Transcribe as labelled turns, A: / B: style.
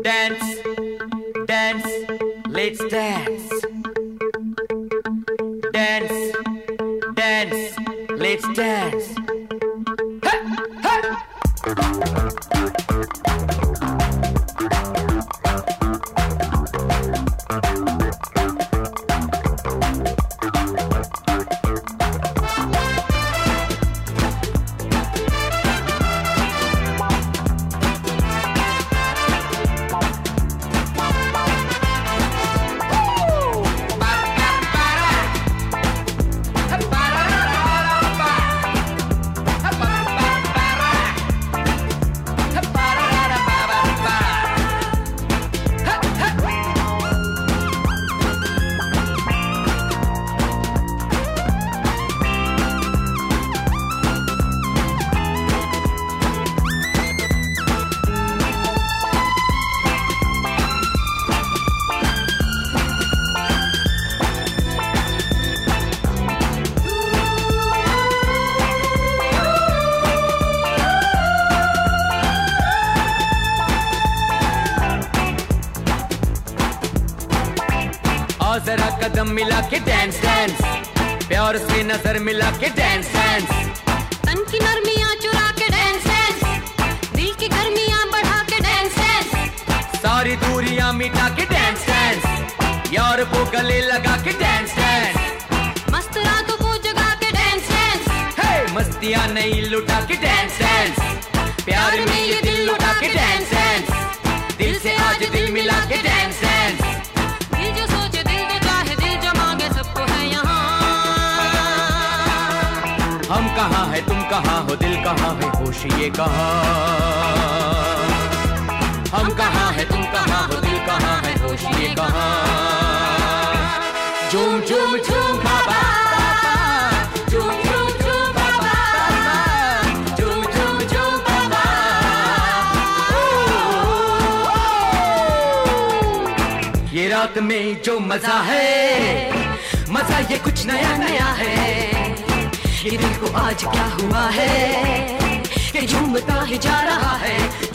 A: Dance, dance, let's dance. Dance, dance, let's dance. Hey, hey. जरा कदम मिला के dance dance, प्यार से नजर मिला के डांस डांस,
B: तन की नरमियां चुरा के डांस डांस, दिल की गर्मियां बढ़ा के डांस डांस,
A: सारी दूरियां मिटा के डांस डांस, यार को गले लगा के डांस डांस,
B: मस्त रातों को जगा के डांस डांस,
A: हे मस्तियां नहीं लुटा के डांस डांस, प्यार में ये दिल लुटा के डांस डांस, दिल से आज दिल मिला के डांस डांस।
B: दिल जो सोचे दिल जो चाहे दिल जो मांगे सबको है यहाँ।
A: हम कहाँ है तुम कहाँ हो, दिल कहाँ है होश ये कहाँ। हम कहाँ है तुम कहाँ हो, दिल कहाँ है होश ये कहाँ। झूम झूम झूम बाबा, झूम झूम झूम बाबा, झूम झूम झूम बाबा। ये रात में जो मजा है, मजा ये कुछ नया नया है। ये दिल को आज क्या हुआ है कि झूमता ही जा रहा है।